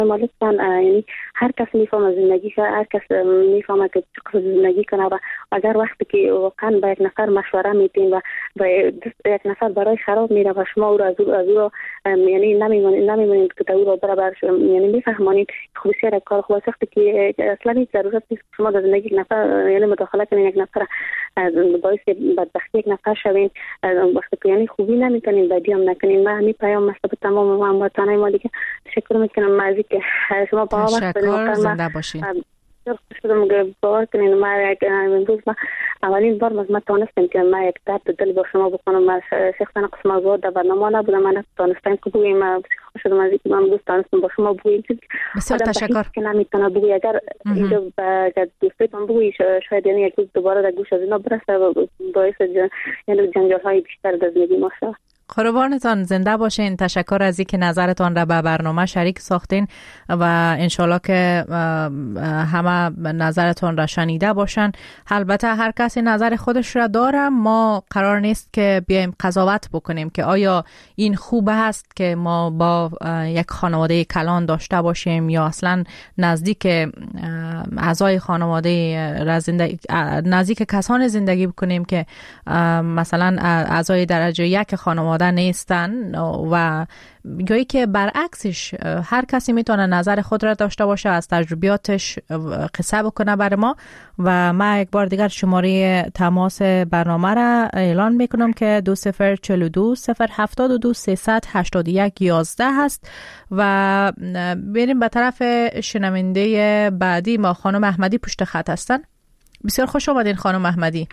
مالستان یعنی هر کس میفهمه زندگی که هر کس میفهمه که چقدر زندگی کنه و اگر وقتی که واقعا با یک نفر مشوره میتین و یک نفر برای خراب میره و شما او را از او یعنی نمیمونید که او را برابر یعنی میفهمانید خصوصیت کار خوب است که اصلا هیچ ضرورت نیست شما در زندگی یک نفر یعنی مداخله کنید یک نفر باعث بدبختی یک نفر شوین وقتی که یعنی خوبی نمیکنین بدی هم نکنین. من همین پیام است به تمام هموطنان ما دیگه. تشکر میکنم مازی که شما با تشکر. زنده باشین. شدم باور کنین ما امروز ما اولین بار ما تونستم که ما یک درد دل با شما بکنم. ما شخصا قسم موضوع در برنامه نبودم. من تونستم که بگویم ما خوشم از اینکه من دوست داشتم با شما بگویم. بسیار تشکر. که نمیتونه بگوی اگر اینجا دوستتون بگوی شاید یعنی یک روز دوباره در گوش از اینا برسه و باعث یعنی جنجال های بیشتر در زندگی ما شد. قربانتان. زنده باشین. تشکر از اینکه نظرتان را به برنامه شریک ساختین و انشالله که همه نظرتان را شنیده باشن. البته هر کسی نظر خودش را داره. ما قرار نیست که بیایم قضاوت بکنیم که آیا این خوب است که ما با یک خانواده کلان داشته باشیم یا اصلا نزدیک اعضای خانواده نزدیک کسان زندگی بکنیم که مثلا اعضای درجه یک خانواده نیستن و گویی که برعکسش هر کسی میتونه نظر خود را داشته باشه، از تجربیاتش قصه بکنه برای ما. و ما یک بار دیگر شماره تماس برنامه را اعلان میکنم که 2042 072 381 11 هست و بریم به طرف شنونده بعدی. ما خانم احمدی پشت خط هستن. بسیار خوش آمدین خانم احمدی.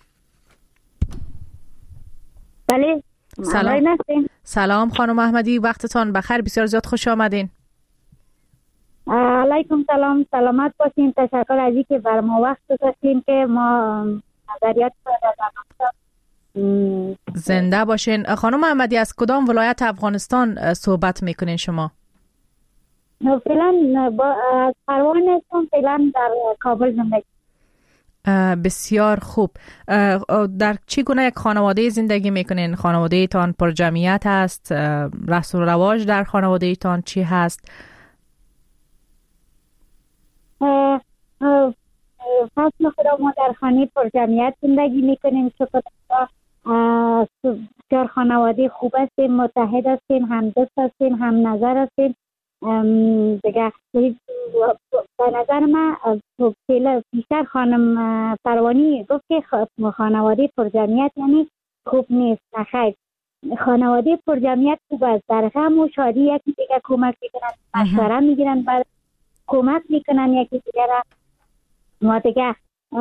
بله. سلام خانم احمدی، وقتتان بخیر. بسیار زیاد خوش آمدین. علیکم سلام. سلامت باشین. تشکر از اینکه بر ما وقت گذاشتین که ما نظریات زنده باشین. خانم احمدی از کدام ولایت افغانستان صحبت میکنین شما؟ فعلا از پروان هستم. فعلا در کابل زندگی. بسیار خوب. در چی گونه یک خانواده زندگی میکنین؟ خانواده تان پر جمعیت است؟ رسم و رواج در خانواده تان چی هست؟ فصل خدا ما در خانه پر جمعیت زندگی میکنیم. شکر بسیار خانواده خوب هستیم، متحد هستیم، همدست هستیم، هم نظر هستیم. دیگه به نظر من بیشتر خانم پروانی گفت که خانواده پرجمعیت یعنی خوب نیست. نخیر، خانواده پرجمعیت خوب است. در غم و شادی یکی دیگه کمک میکنن، مشوره میگیرن، بعد کمک میکنن یکی دیگه را. ما دیگه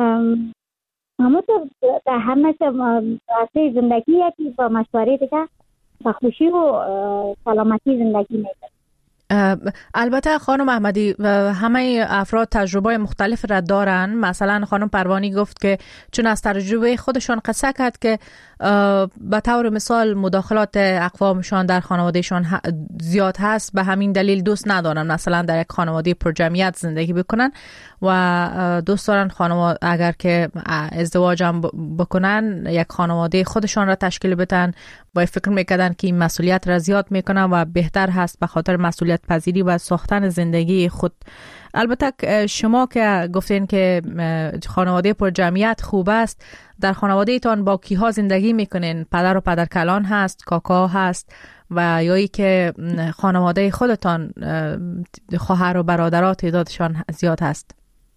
همونطور در همه راسته زندگی یکی با مشوره دیگه با خوشی و سلامتی زندگی میکنن. البته خانم احمدی همه افراد تجربه مختلف را دارن. مثلا خانم پروانی گفت که چون از تجربه خودشان قصه کرد که به طور مثال مداخلات اقوامشان در خانوادهشان زیاد هست، به همین دلیل دوست ندارن مثلا در یک خانواده پر جمعیت زندگی بکنن و دوست دارن اگر که ازدواج هم بکنن یک خانواده خودشان را تشکیل بدن. با فکر میکردن که این مسئولیت را زیاد میکنن و بهتر هست به خاطر مسئولیت پذیری و ساختن زندگی خود. البته شما که گفتین که خانواده پر جمعیت خوب است، در خانواده تان با کیها زندگی میکنین؟ پدر و پدرکلان هست، کاکا هست و یا ای که خانواده خودتان خواهر و برادرات تعدادشان زیاد هست؟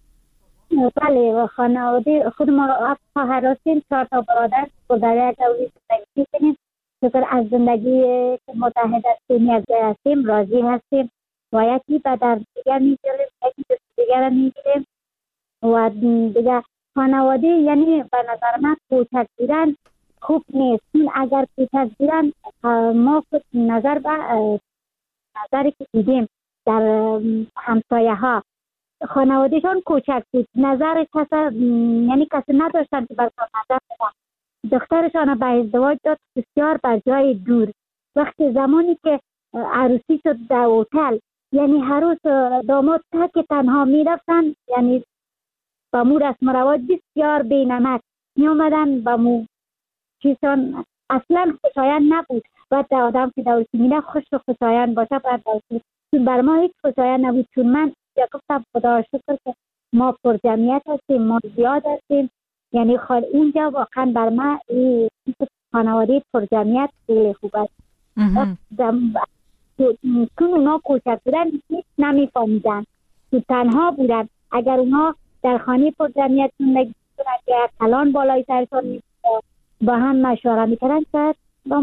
بله، خانواده خود ما خواهر هستیم، 4 تا برادر در یک دوری زندگی میکنیم. شکر از زندگی متحد هستیم، یک جای هستیم، راضی هستیم و یکی به در دیگر میگیریم، یکی به دیگر میگیریم و دیگر خانواده یعنی به نظر من کوچک بودن خوب نیست. اگر کوچک بودن ما نظر به نظری که دیدیم در همسایه ها خانوادهشان کوچک بود، نظر یعنی کسی نداشتن که برشان نظر بدن. دخترشان به ازدواج داد بسیار بر جای دور. وقتی زمانی که عروسی شد در هتل، یعنی هر روز داماد تک تنها می رفتن، یعنی با مو رسم و رواج بسیار بی نمک می آمدن با مو چیزان اصلا خوشایند نبود. بعد آدم که دورسی می نه خوش و خوشایند باشه باید دورسی بر ما هیچ خوشایند نبود، چون من گفتم خدا شکر که ما پر جمعیت هستیم، ما زیاد هستیم. یعنی اونجا واقعا بر ما خانواده پر جمعیت خیلی خوب است. چون اونا کوچک بودن هیچ نمیفهمیدن، تو تنها بودن. اگر اونا در خانه پر جمعیت زندگی کنن که کلان بالای سرشان با هم مشوره میکردن، شاید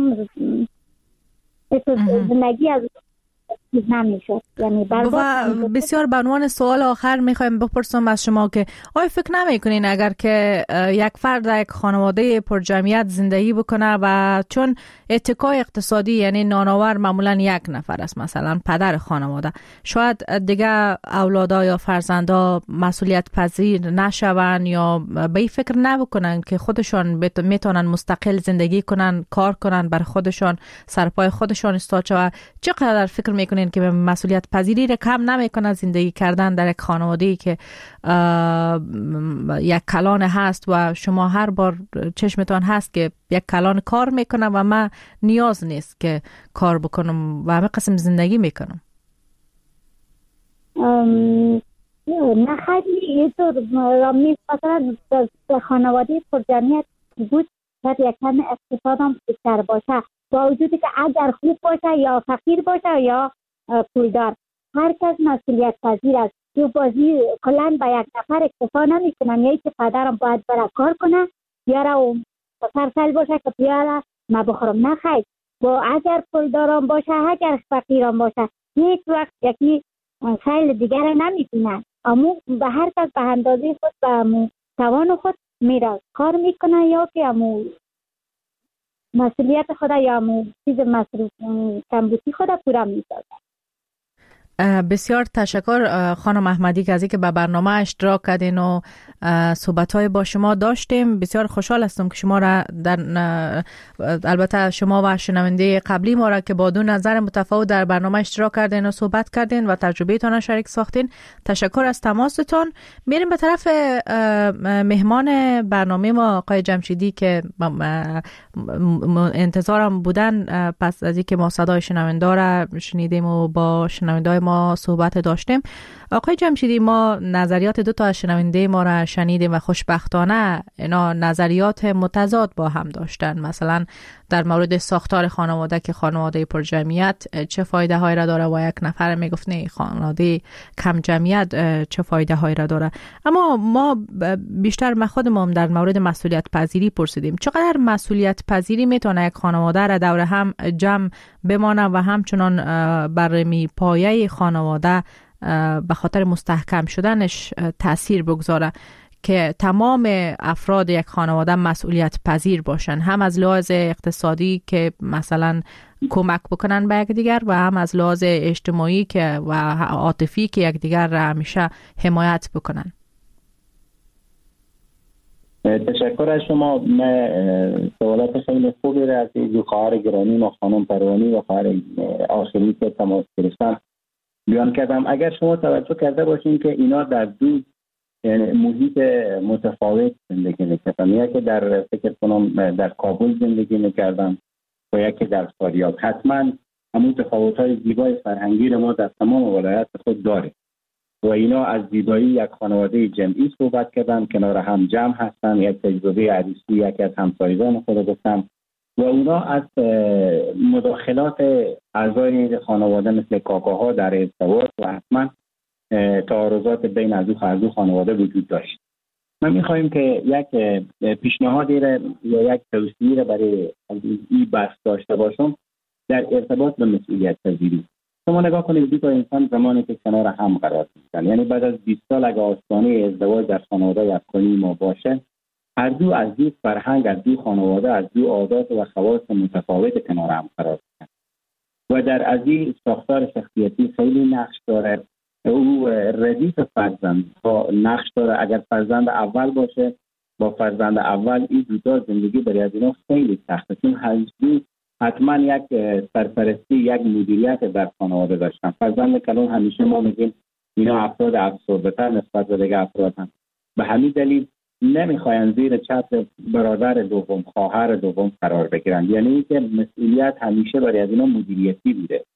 زندگی از نمیشد. یعنی بسیار به عنوان سوال آخر میخوایم بپرسم از شما که آیا فکر نمیکنین اگر که یک فرد در یک خانواده پر جمعیت زندگی بکنه و چون اتکای اقتصادی یعنی نانآور معمولا یک نفر است، مثلا پدر خانواده، شاید دیگه اولادا یا فرزندا مسئولیت پذیر نشون یا به این فکر نبکنن که خودشان میتونن مستقل زندگی کنن، کار کنن، بر خودشان سرپای خودشان استاد شوند، چقدر فکر میکنین که مسئولیت پذیری را کم نمیکنه زندگی کردن در یک خانواده‌ای که یک کلان هست و شما هر بار چشمتان هست که یک کلان کار میکنه و من نیاز نیست که کار بکنم و همه قسم زندگی میکنم؟ نه خیلی اینطور مثلا در خانواده پر جمعیت بود شاید یک کم اقتصاد هم بهتر باشه، با وجودی که اگر خوب باشه یا فقیر باشه یا پولدار، هر کس مسئولیت پذیر است. جو بازی کلان با یک نفر اکتفا نمی کنن، یعنی که پدرم باید برای کار کنه بیاره و سرسل باشه که بیاره ما بخورم. نه خیر، با اگر پولدارم باشه اگر فقیرم باشه هیچ وقت یکی سیل دیگر نمی بینن. اما به هر کس به اندازه خود به توان خود میره کار میکنه یا که امو مسئولیت خود یا امو چیز مصروف کمبودی خود پورا میسازه. بسیار تشکر خانم احمدی که از اینکه به برنامه اشتراک کردین و صحبت‌های با شما داشتیم. بسیار خوشحال هستم که شما را البته شما و شنونده قبلی ما را که با دو نظر متفاوت در برنامه اشتراک کردین و صحبت کردین و تجربه‌تان را شریک ساختین. تشکر از تماستون. میریم به طرف مهمان برنامه ما آقای جمشیدی که انتظارم بودن پس از اینکه ما صدای شنونده را شنیدیم و با شنونده ما صحبت داشتیم. آقای جمشیدی، ما نظریات دو تا شنونده ما را شنیدیم و خوشبختانه اینا نظریات متضاد با هم داشتن. مثلا در مورد ساختار خانواده که خانواده پر جمعیت چه فایده هایی را داره و یک نفر میگفت نه خانواده کم جمعیت چه فایده هایی را داره. اما ما بیشتر ما خودمون در مورد مسئولیت پذیری پرسیدیم. چقدر مسئولیت پذیری میتونه یک خانواده را دور هم جمع بمانه و همچنان بر پایه خانواده به خاطر مستحکم شدنش تأثیر بگذاره که تمام افراد یک خانواده مسئولیت پذیر باشن، هم از لحاظ اقتصادی که مثلا کمک بکنن به یکدیگر و هم از لحاظ اجتماعی که و عاطفی که یکدیگر را همیشه حمایت بکنن. تشکر از شما. من سوالات خیلی خوبی را از دو خواهر گرامی ما خانم پروانی و خواهر آخری که تماس گرفتن بیان کردم. اگر شما توجه کرده باشین که اینا در دو محیط متفاوت زندگی میکردن، یکی در فکر کنم در کابل زندگی میکردن و یکی در فاریاب. حتما همون تفاوت‌های زیبای فرهنگی ما در تمام ولایت خود داره و اینا از زیبایی یک خانواده جمعی صحبت کردن، کنار هم جمع هستن، یک تجربه عروسی یکی از همسایگان خود گفتم و اونا از مداخلات اعضای خانواده مثل کاکاها در ارتباط و حتما تعارضات بین از دو خانواده وجود داشت. ما می‌خوایم که یک پیشنهادی یا یک توصیه برای این بحث داشته باشم در ارتباط به مسئولیت پذیری. شما نگاه کنید دو تا انسان زمانی که کنار هم قرار می‌گیرن، یعنی بعد از 20 سال اگه آستانه ازدواج در خانواده افغانی ما باشه، هر دو از دو فرهنگ، از دو خانواده، از دو عادات و خواص متفاوت کنار هم قرار می‌گیرن و در از این ساختار شخصیتی خیلی نقش داره. او ردیف فرزند با نقش داره. اگر فرزند اول باشه با فرزند اول این دو تا زندگی برای از اینا خیلی سخته، چون هر دو حتما یک سرپرستی یک مدیریت در خانواده داشتن. فرزند کلان همیشه ما میگیم اینا افراد افسرده‌تر نسبت به دیگه افراد هم، به همین دلیل نمیخواین زیر چتر برادر دوم، خواهر دوم قرار بگیرن، یعنی که مسئولیت همیشه برای از اینا مدیریتی بوده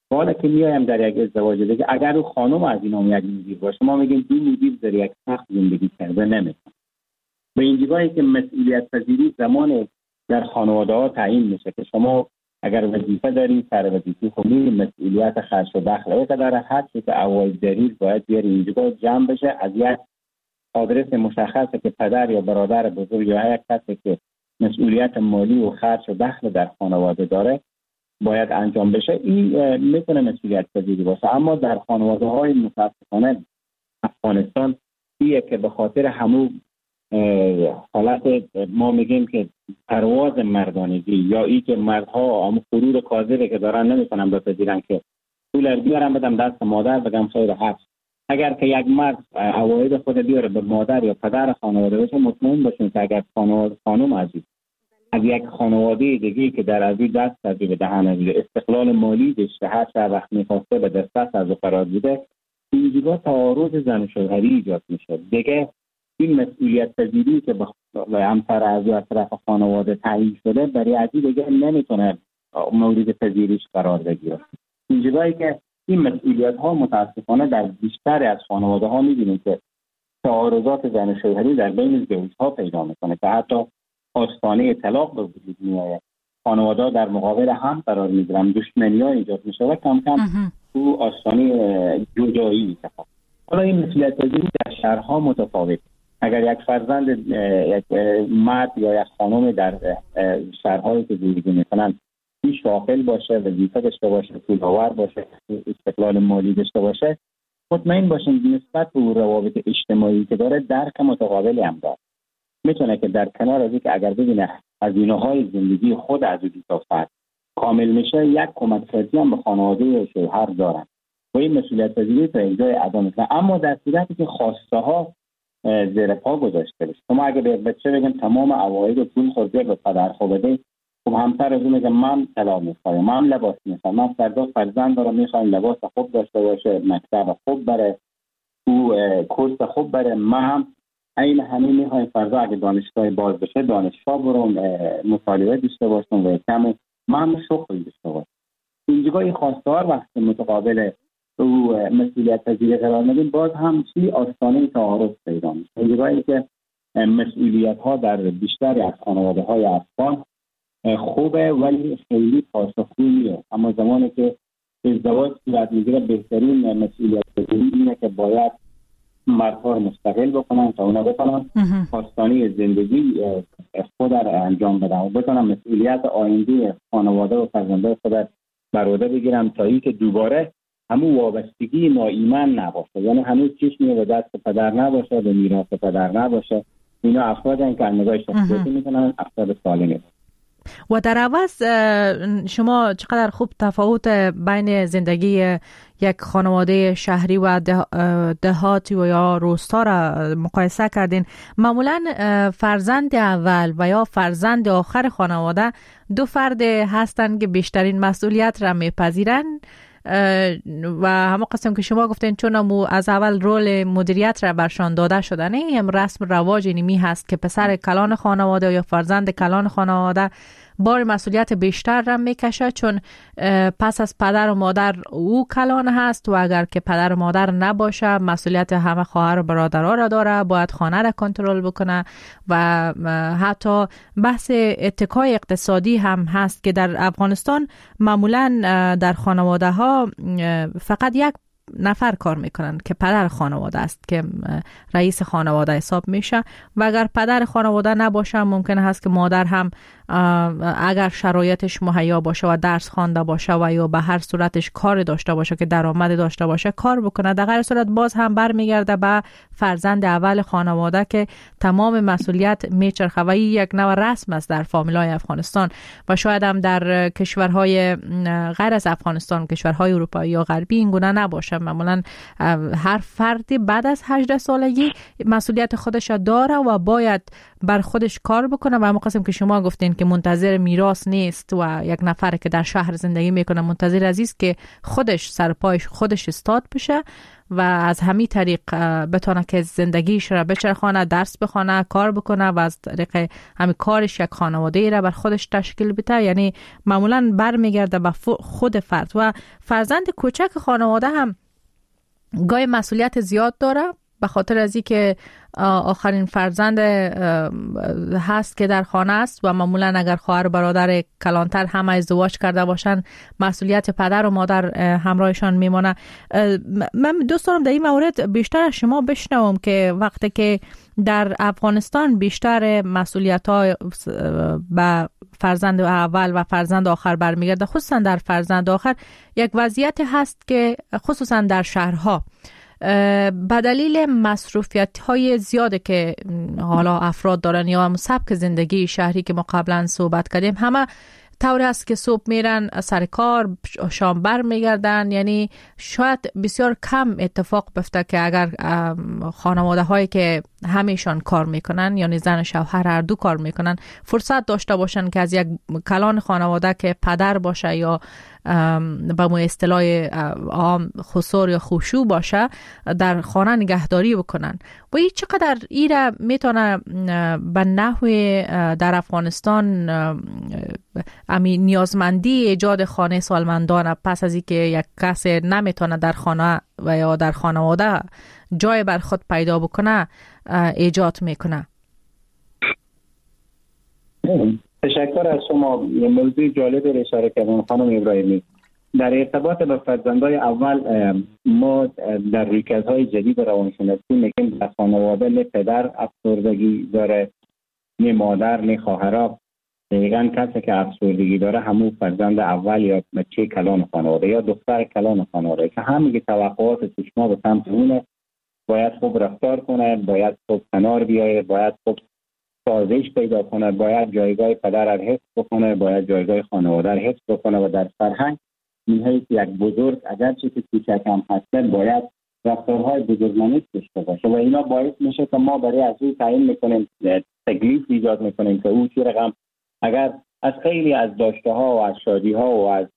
حالا که میایم در یک ازدواج دیگه، اگر او خانم از اینا یک مدیر باشه، ما میگیم دو مدیر در یک سقف زندگی کرده نمیتونه. به این جایی که مسئولیت پذیری زمان در خانواده ها تعیین میشه که شما اگر وظیفه داری سر وظیفه خوبی مسئولیت خرج و دخل او داره، هر چیز که اوایل دلیل باید بیاری اینجا جمع بشه، از یک آدرس مشخصه که پدر یا برادر بزرگ یا یک کسی که مسئولیت مالی و خرج و دخل در خانواده داره باید انجام بشه. این میتونه مسئولیت پذیری باشه. اما در خانواده های متاسفانه افغانستان ایه که به خاطر همون حالت ما میگیم که پرواز مردانگی یا ای که مردها هم غرور کاذبه که دارن نمیتونن بپذیرن که پول بیارم بدم دست مادر بگم خیر هست. اگر که یک مرد عواید خود بیاره به مادر یا پدر خانواده بشه، مطمئن باشین که اگر خانم عزیز از یک خانواده دیگه که در ازی دست از به دهن استقلال مالی داشته، هر چه وقت میخواسته به دست از قرار بده، اینجا تعارض زن و شوهری ایجاد میشه. دیگه این مسئولیت پذیری که به همسر از طرف خانواده تعیین شده برای عزیز دیگه نمیتونه مورد پذیریش قرار بگیره. اینجایی که این مسئولیت ها متاسفانه در بیشتر از خانواده ها میبینیم که تعارضات زن و شوهری در بین زوجها پیدا میکنه که حتی آستانه طلاق به وجود میاد. خانواده در مقابل هم قرار میگیرن، دشمنی‌ها ایجاد میشه و کم کم تو آستانه جدایی میشه. حالا این مسئولیت پذیری در شهرها متفاوت. اگر یک فرزند یک مرد یا یک خانم در شهرهایی که زندگی میکنن این شاغل باشه، وظیفه داشته باشه، پول‌آور باشه، استقلال مالی داشته باشه، مطمئن باشین نسبت به روابط اجتماعی که داره درک متقابلی هم داره. میتونه که در کنار از اینکه اگر ببینه هزینه‌های زندگی خود از او تا فرد کامل میشه، یک کمک فردی هم به خانواده شوهر دارن و این مسئولیت پذیری تا اینجای ادا میکنه. اما در صورتی که خواسته ها زیر پا گذاشته بشه، شما اگه به بچه بگن تمام عواید پول خود به پدر خو بده، خب همسر از اون میگه من طلاق میخوایم، من لباس میخوایم، من فردا فرزند دارم میخوایم لباس خوب داشته باشه، مکتب خوب بره، او کورس خوب بره، من هم این همین میخوایم فردا اگه دانشگاه باز بشه دانشگاه برم مطالعه داشته باشم و کم من هم شغل داشته باشم. اینجا این خواستار وقتی متقابل او مسئولیت پذیری قرار میدیم، باز هم چی آستانه تعارض پیدا میشه. اینجایی که مسئولیت ها در بیشتر از خانواده های افغان خوبه ولی خیلی پاسخگویه. اما زمانی که ازدواج صورت میگیره، بهترین مسئولیت پذیری اینه که باید مردها مستقل بکنن تا اونا بتونن خواستانی زندگی خود را انجام بدن و بتونن مسئولیت آینده خانواده و فرزندان خود بر عهده بگیرن تا اینکه دوباره همون وابستگی ناایمن نباشه، یعنی هنوز چشمی به دست پدر نباشه، به میراث پدر نباشه. اینا افرادن که نگاه شخصیتی میتونن افراد سالمی. و در عوض شما چقدر خوب تفاوت بین زندگی یک خانواده شهری و دهاتی و یا روستا را مقایسه کردین. معمولا فرزند اول و یا فرزند آخر خانواده دو فرد هستند که بیشترین مسئولیت را میپذیرند و همه قسم که شما گفتین چون از اول رول مدیریت را برشان داده شده، نه هم رسم رواج اینمی هست که پسر کلان خانواده یا فرزند کلان خانواده بار مسئولیت بیشتر را میکشه، چون پس از پدر و مادر او کلان هست و اگر که پدر و مادر نباشه مسئولیت همه خواهر و برادرها را داره، باید خانه را کنترل بکنه و حتی بحث اتکای اقتصادی هم هست که در افغانستان معمولا در خانواده ها فقط یک نفر کار میکنن که پدر خانواده است که رئیس خانواده حساب میشه و اگر پدر خانواده نباشه ممکن هست که مادر هم اگر شرایطش مهیا باشه و درس خوانده باشه و یا به هر صورتش کار داشته باشه که درآمد داشته باشه کار بکنه، در غیر صورت باز هم برمیگرده به فرزند اول خانواده که تمام مسئولیت میچرخه و این یک نوع رسم است در فامیلای افغانستان و شاید هم در کشورهای غیر از افغانستان، کشورهای اروپایی یا غربی این گونه نباشه. معمولا هر فردی بعد از 18 سالگی مسئولیت خودش داره و باید بر خودش کار بکنه و همون قسم که شما گفتین که منتظر میراث نیست و یک نفر که در شهر زندگی میکنه منتظر عزیز که خودش سر پایش خودش استاد بشه و از همین طریق بتونه که زندگیش را بچرخانه، درس بخونه، کار بکنه و از طریق همین کارش یک خانواده را بر خودش تشکیل بده. یعنی معمولا برمیگرده به خود فرد و فرزند کوچک خانواده هم گاهی مسئولیت زیاد داره، به خاطر از اینکه آخرین فرزند هست که در خانه است و معمولا اگر خواهر برادر کلانتر هم ازدواج کرده باشن مسئولیت پدر و مادر همراهشان میمونه. من دوست دارم در این مورد بیشتر از شما بشنوم که وقتی که در افغانستان بیشتر مسئولیت ها به فرزند اول و فرزند آخر برمیگرده، خصوصا در فرزند آخر یک وضعیت هست که خصوصا در شهرها به دلیل مصروفیت های زیاده که حالا افراد دارن یا سبک زندگی شهری که ما قبلا صحبت کردیم، همه طوری است که صبح میرن سر کار، شام بر میگردن. یعنی شاید بسیار کم اتفاق بفته که اگر خانواده هایی که همیشان کار میکنن، یعنی زن و شوهر هر دو کار میکنن، فرصت داشته باشن که از یک کلان خانواده که پدر باشه یا به مو اصطلاح عام خسور یا خوشو باشه در خانه نگهداری بکنن. و این چقدر ایره میتونه به نحوی در افغانستان امی نیازمندی ایجاد خانه سالمندان پس از اینکه یک کس نمیتونه در خانه و یا در خانواده جای بر خود پیدا بکنه ایجاد میکنه. تشکر از شما. یه موضوع جالب رو اشاره کردن خانم ابراهیمی. در ارتباط به فرزندای اول ما در ریکزهای جدید روانشناسی میگیم در خانواده نه پدر افسردگی داره، نه مادر، نه خواهرها. دقیقاً کسی که افسردگی داره همون فرزند اول یا بچه کلان خانواده یا دختر کلان خانواده که همین توقعات چشما به سمت اونه. باید خوب رفتار کنه، باید خوب کنار بیاید، باید خوب سازش پیدا کنه، باید جایگاه پدر را حفظ بکنه، باید جایگاه خانواده را حفظ بکنه و در فرهنگ می‌هایی که یک بزرگ اگرچه که کوچک هم هست باید رفتارهای بزرگمنش داشته باشه و اینا باعث میشه که ما برای از او تعیین میکنیم، تکلیف ایجاد میکنیم که او چه رقم اگر از خیلی از داشته ها و از شادی ها و از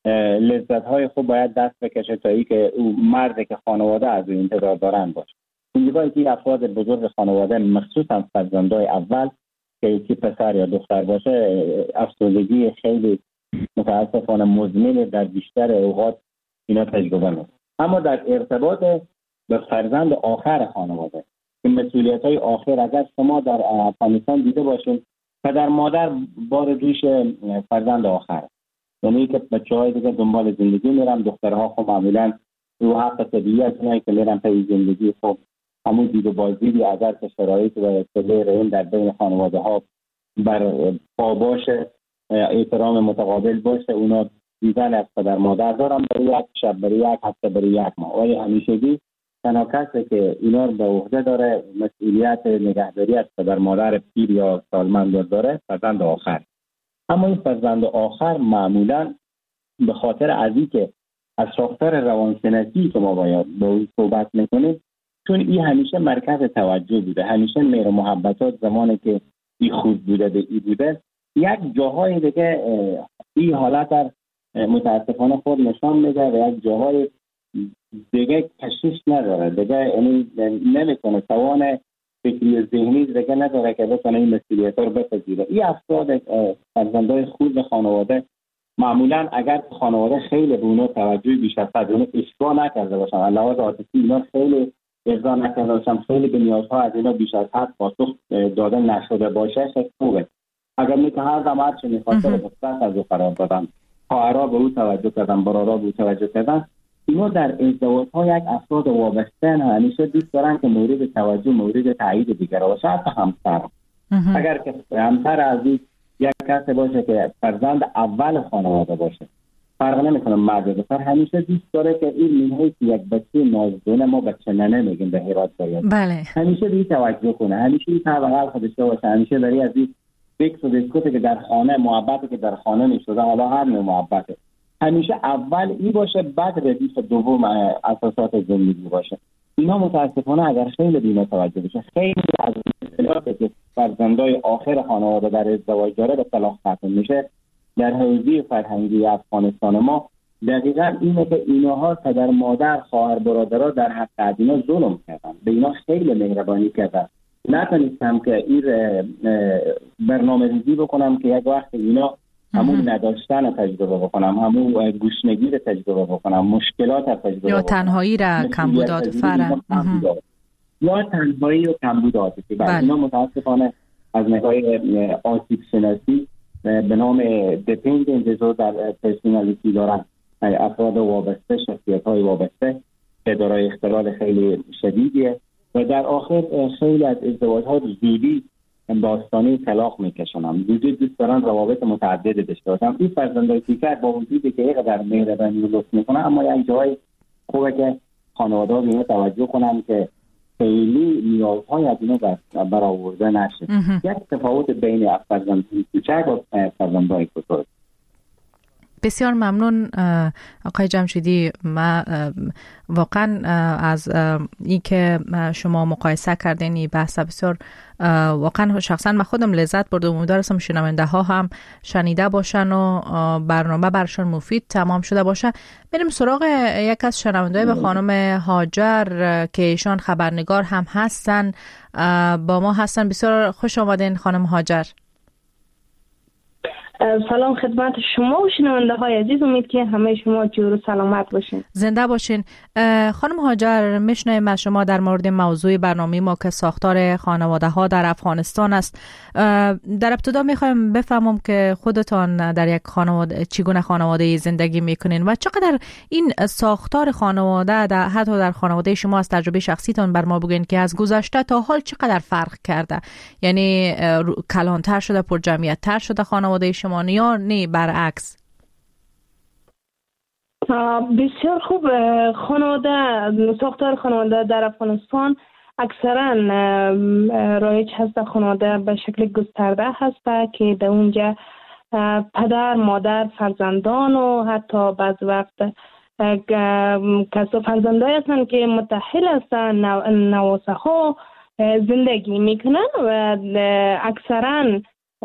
لذت های خوب باید دست بکشه تا ای که او مرد که خانواده از او انتظار دارن باشه. اونجایی که افراد بزرگ خانواده مخصوصا فرزندای اول که پسر یا دختر باشه افسردگی خیلی متاسفانه مزمن در بیشتر اوقات اینا تجربه میکنه. اما در ارتباط به فرزند آخر خانواده که مسئولیت های آخر اگر شما در افغانستان دیده باشین پدر مادر بار دوش فرزند آخر، یعنی که بچه‌های دیگه دنبال زندگی میرن، دخترها خب معمولا رو حق طبیعیه که میرن پی زندگی. خب همون دید و بازدیدی اگر که شرایط و اختلاف در بین خانواده ها بر پا باشه، احترام متقابل باشه، اونا دیدن از پدر مادر دارن برای یک شب، برای یک هفته، برای یک ماه. ولی همیشگی تنها کسی که اینا رو به عهده داره مسئولیت نگهداری از پدر مادر پیر یا سالمند داره فرزند آخر. اما این فرزند آخر معمولا به خاطر از اینکه از ساختار روانشناسی که ما باید با اون صحبت میکنیم، چون این همیشه مرکز توجه بوده، همیشه مهر و محبتات زمانی که این خود بوده به این بوده، یک جاهای دیگه این حالت در متاسفانه خود نشان میده و یک جاهای دیگه کشش نداره، دیگه یعنی نمیتونه توان فکری و ذهنی دیگه نداره که بتونه این مسئولیت رو بپذیره. این افراد فرزندای خود خانواده معمولا اگر خانواده خیلی به اونا توجه بیش از حد اونو اشتباه نکرده باشن، علاوه عاطفی اینا خیلی ارضا نکرده باشن، خیلی به نیازها از اینا بیش از حد پاسخ داده نشده باشه، خیلی خوبه. اگر میگه هر زمان چه میخواسته بخصوص از او قرار دادن، خواهرها به او توجه کردن، برادرها به او توجه کردن، اینا در ازدواج‌ها یک افراد وابسته همیشه دوست دارن که مورد توجه، مورد تایید دیگران باشه. حتی همسر اگر که همسر عزیز یک کسی باشه که فرزند اول خانواده باشه، فرق نمیکنه مرد یا دختر، همیشه دوست داره که این منهی که یک بچه نازدونه، ما بچه ننه میگیم به هرات باید، بله، همیشه به این توجه کنه، همیشه این طبقه خودش باشه، همیشه برای از این فکر و دیسکوتی که در خانه، محبتی که در خانه نشده، حالا هر نوع محبته، همیشه اول این باشه، بعد ردیف دوم اساسات زندگی باشه. اینا متاسفانه اگر خیلی بینا توجه بشه، خیلی از اختلافی که فرزندای آخر خانواده در ازدواج داره به طلاق ختم میشه. در حوزه فرهنگی افغانستان ما دقیقا اینه که اینها پدر مادر خواهر برادرها در حق اینا ظلم کردن، به اینا خیلی مهربانی کردن. نتونستم که این برنامه ریزی بکنم که یک وقت اینا همون نداشتن تجربه بکنم، همون گوشنگی رو تجربه بکنم، مشکلات رو تجربه یا بکنم، تنهایی را کمبود فرم یا تنهایی و کمبود عاطفی. بعد اینا متاسفانه از نگاه آسیب شناسی به نام dependent disorder personality دارن، افراد وابسته، شخصیت‌های وابسته که دارای اختلال خیلی شدیدیه و در آخر خیلی از ازدواج‌ها زودی باستانی طلاق میکشونم. زودی دوست دارن روابط متعدد داشته باشن. این فرزندای دیگر با وجودی که اینقدر مهربانی و لطف میکنن، اما یک جای خوبه که خانواده‌ها به اینا توجه کنن که خیلی نیازهای از اینا برآورده نشه. یک تفاوت بین فرزندان کوچک و فرزندان بزرگ. بسیار ممنون آقای جمشیدی. ما واقعا از این که شما مقایسه کردین این بحث بسیار واقعا شخصا من خودم لذت بردم. امیدوارم شنونده ها هم شنیده باشن و برنامه برشان مفید تمام شده باشه. بریم سراغ یک از شنونده به خانم هاجر که ایشان خبرنگار هم هستن، با ما هستن. بسیار خوش آمدین خانم هاجر. سلام خدمت شما و شنونده های عزیز، امید که همه شما جور و سلامت باشین. زنده باشین. خانم هاجر، میشنویم از شما در مورد موضوع برنامه ما که ساختار خانواده ها در افغانستان است. در ابتدا میخوایم بفهمم که خودتان در یک خانواده چگونه خانواده زندگی میکنین و چقدر این ساختار خانواده حتی در خانواده شما از تجربه شخصیتان بر ما بگین که از گذشته تا حال چقدر فرق کرده، یعنی کلانتر شده، پر جمعیت تر شده خانواده شما یا نه برعکس؟ بسیار خوب. ساختار خانواده در افغانستان اکثرا رایج هست. خانواده به شکل گسترده هست که در اونجا پدر، مادر، فرزندان و حتی بعض وقت کسا فرزندای هستند که متأهل هستند، نواسه ها زندگی میکنن و اکثرا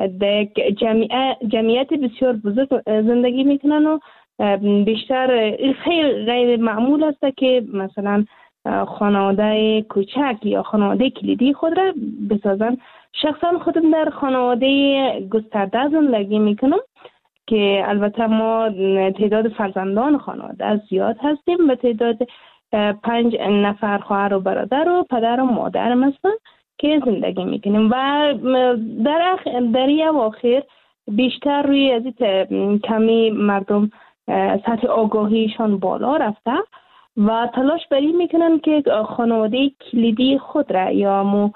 جمعیت بسیار بزرگ زندگی میکنن و بیشتر خیلی غیر معمول است که مثلا خانواده کوچک یا خانواده کلیدی خود را بسازن. شخصا خودم در خانواده گسترده زندگی میکنم که البته ما تعداد فرزندان خانواده زیاد هستیم، به تعداد 5 نفر خواهر و برادر و پدر و مادرم هستن که زندگی میکنیم و در یه اواخر بیشتر روی از کمی مردم سطح آگاهیشان بالا رفته و تلاش بر این میکنن که خانواده کلیدی خود را یا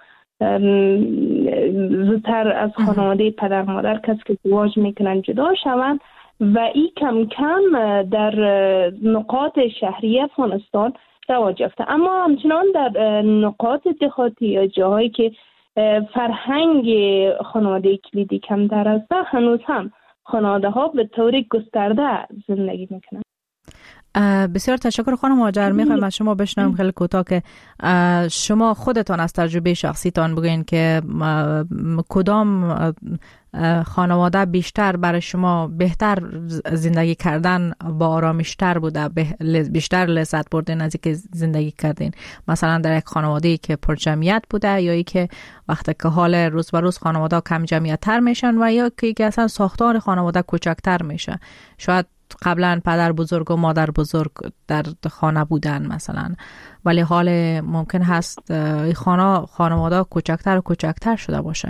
زودتر از خانواده پدر مادر کسی که ازدواج میکنن جدا شوند و این کم کم در نقاط شهری افغانستان رواج یافته. اما همچنان در نقاط دهاتی یا جاهایی که فرهنگ خانواده کلیدی کمتر است هنوز هم خانواده ها به طور گسترده زندگی میکنن. بسیار تشکر خانم هاجر. میخوایم از شما بشنویم خیلی کوتاه که شما خودتان از تجربه شخصیتان بگین که کدام خانواده بیشتر برای شما بهتر زندگی کردن با آرامشتر بوده، بیشتر لذت بردین از اینکه زندگی کردین، مثلا در یک خانواده که پر جمعیت بوده یا ای که وقتی که حال روز به روز خانواده کم جمعیت تر میشن و یا که اصلا ساختار خانواده کوچکتر میشه، شاید قبلا پدر بزرگ و مادر بزرگ در خانه بودن مثلا، ولی حال ممکن هست خانواده کوچکتر و کوچکتر شده باشن.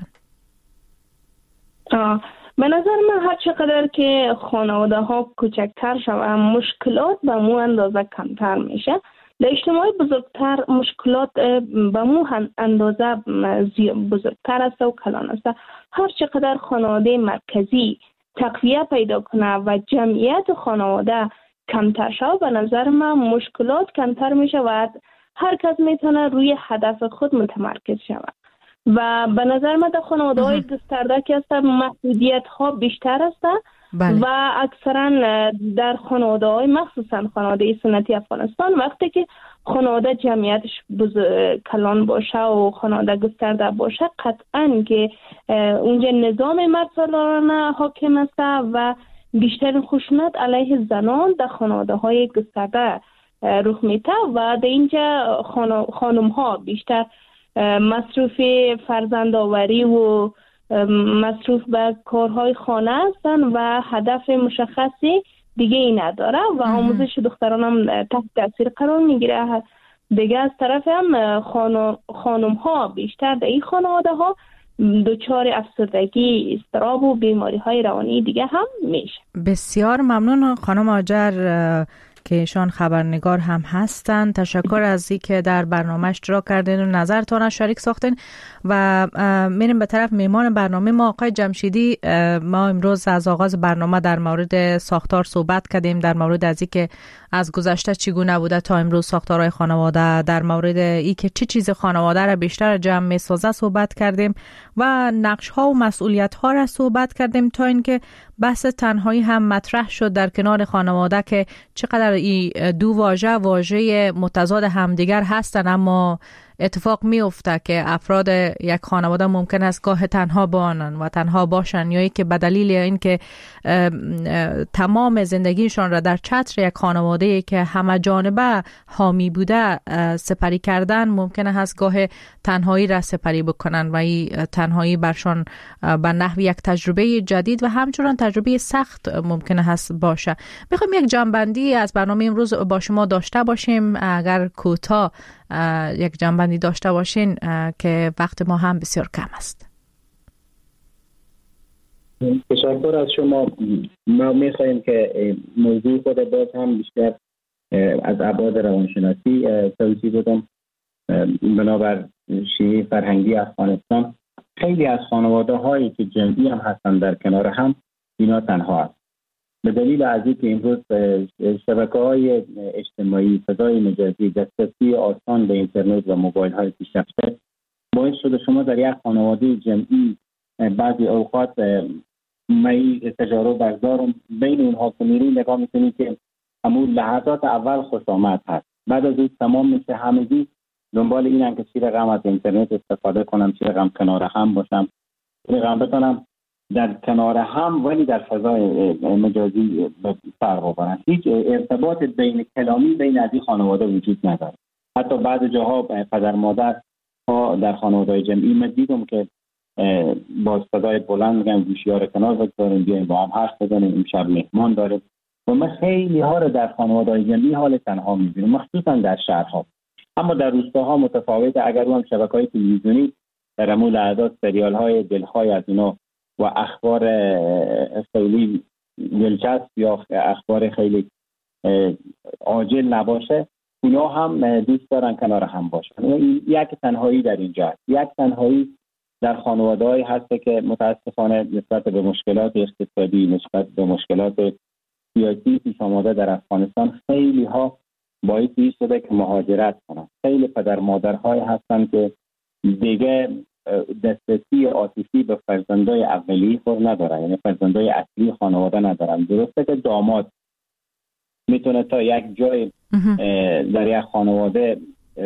به نظر من هر چقدر که خانواده ها کوچکتر شوند مشکلات به مو اندازه کمتر میشه. در اجتماع بزرگتر مشکلات به مو اندازه بزرگتر است و کلان است. هر چقدر خانواده مرکزی تقویه پیدا کنه و جمعیت خانواده کمتر شود به نظر من مشکلات کمتر میشه و هر کس میتونه روی هدف خود متمرکز شود و به نظر من در خانواده های گسترده که هستن محدودیت ها بیشتر هستن و اکثرا در خانواده های مخصوصا خانواده سنتی افغانستان وقتی که خانواده جمعیتش کلان باشه و خانواده گسترده باشه قطعا که اونجا نظام مردسالارانه حاکم است و بیشتر خشونت علیه زنان در خانواده های گسترده رخ میده و در اینجا خانم ها بیشتر مصروف فرزندآوری و مصروف به کارهای خانه هستند و هدف مشخصی دیگه ای نداره و آموزش دختران هم تحت تاثیر قرار میگیره. دیگه از طرف هم خانم ها بیشتر در این خانواده ها دچار افسردگی، اضطراب و بیماری های روانی دیگه هم میشه. بسیار ممنون خانم هاجر که ایشان خبرنگار هم هستند. تشکر از اینکه در برنامه اشتراک کردین و نظرتان شریک ساختین و میریم به طرف میهمان برنامه ما آقای جمشیدی. ما امروز از آغاز برنامه در مورد ساختار صحبت کردیم، در مورد از اینکه از گذشته چگونه بوده تا امروز ساختارهای خانواده، در مورد اینکه چه چیز خانواده را بیشتر جمع میسازه صحبت کردیم و نقش ها و مسئولیت ها را صحبت کردیم تا اینکه بحث تنهایی هم مطرح شد در کنار خانواده که چقدر این دو واژه متضاد همدیگر هستند، اما اتفاق می افته که افراد یک خانواده ممکن است گاه تنها بانن و تنها باشن، یا اینکه به دلیل اینکه تمام زندگیشان را در چتر یک خانواده که همه جانبه حامی بوده سپری کردن، ممکن است گاه تنهایی را سپری بکنن و این تنهایی برشان به نحو یک تجربه جدید و همچنان تجربه سخت ممکن است باشه. میخوام یک جنبندی از برنامه امروز با شما داشته باشیم، اگر کوتاه یک جنبندی داشته باشین که وقت ما هم بسیار کم است. تشکر از شما. ما می‌خوایم که موضوع خود باز هم بیشتر از ابعاد روانشناسی توضیح بدم. بنابر شیوه فرهنگی افغانستان خیلی از خانواده هایی که جمعی هم هستن در کنار هم اینا تنها هست. به دلیل از اینکه امروز شبکه‌های اجتماعی، فضای مجازی، دسترسی آسان به اینترنت و موبایل های پیشرفته باعث شده شما در یک خانواده جمعی بعضی اوقات تجارب بردارم بین اونها که میری نگاه میکنی که همون لحظات اول خوش آمد هست، بعد از این تمام میشه همگی دنبال اینن که چی رقم از اینترنت استفاده کنم، چی رقم کنار هم باشم، چی رقم بتونم در کنار هم ولی در فضای مجازی فرق بکنن. هیچ ارتباط بین کلامی بین از این خانواده وجود نداره. حتی بعض جاها پدر مادر ها در خانواده جمعی من دیدم که با صدای بلند میگن گوشی‌ها رو کنار بگذاریم بیایم با هم حرف بزنیم، امشب مهمان داریم. و من خیلی ها رو در خانواده جمعی حال تنها میبینم، مخصوصا در شهرها. اما در روستاها متفاوته. اگر اون شبکه‌های تلویزیونی در امول اعداد سریال‌های دلخواه از اینا و اخبار خیلی دلچسب یا اخبار خیلی عاجل نباشه، اونا هم دوست دارن کنار هم باشن. یک تنهایی در اینجا هست. یک تنهایی در خانواده‌ای هست که متاسفانه نسبت به مشکلات اقتصادی، نسبت به مشکلات سیاسی پیش آمده در افغانستان خیلی ها باعث شده که مهاجرت کنن. خیلی پدر مادرهای هستن که دیگه دسترسی عاطفی به فرزندای اولیه خود ندارن، یعنی فرزندای اصلی خانواده ندارن. درسته که داماد میتونه تا یک جای در یک خانواده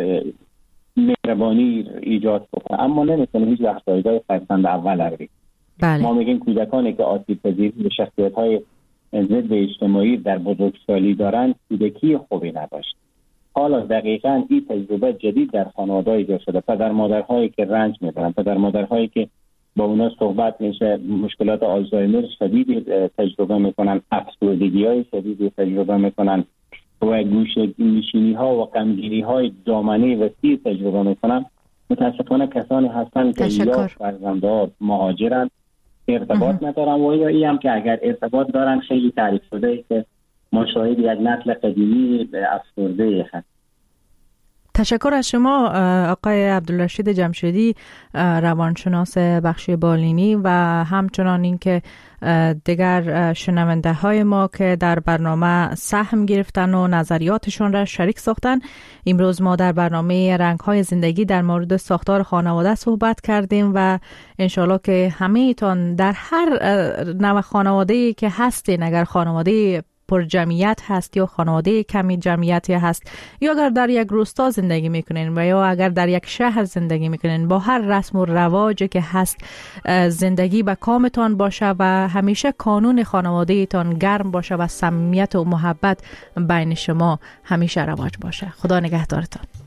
مهربانی ایجاد کنه، اما نمیتونه هیچ وقت جایگاه فرزند اول رو. بله. ما میگیم کودکانی که آسیب پذیری به شخصیت‌های ضد اجتماعی در بزرگسالی دارن کودکی خوبی نداشت. حالا دقیقاً این تجربه جدید در خانواده‌های ایجاد شده. پدر مادرهایی که رنج میبرن، پدر مادرهایی که با اونا صحبت میشه مشکلات آلزایمر شدیدی تجربه میکنن، افسردگی‌های شدیدی تجربه میکنن و گوشه نشینی‌ها و غمگینی‌های دامنه وسیع تجربه میکنن. متاسفانه کسانی هستن که یا فرزندان مهاجرن، ارتباط ندارن و یا این هم که اگر ارتباط دارن خیلی تعریف شده که ما شاهد یک نسل قدیمی افسرده هست. تشکر از شما آقای عبدالرشید جمشیدی، روانشناس بخش بالینی و همچنان اینکه دیگر شنونده های ما که در برنامه سهم گرفتن و نظریاتشون را شریک ساختن. امروز ما در برنامه رنگ های زندگی در مورد ساختار خانواده صحبت کردیم و انشالله که همه ایتان در هر نوع خانواده‌ای که هستین، اگر خانواده پر جمعیت هست یا خانواده کمی جمعیتی هست، یا اگر در یک روستا زندگی میکنین و یا اگر در یک شهر زندگی میکنین، با هر رسم و رواجی که هست زندگی به کامتان باشه و همیشه قانون خانواده تان گرم باشه و صمیمیت و محبت بین شما همیشه رواج باشه. خدا نگهدارتان.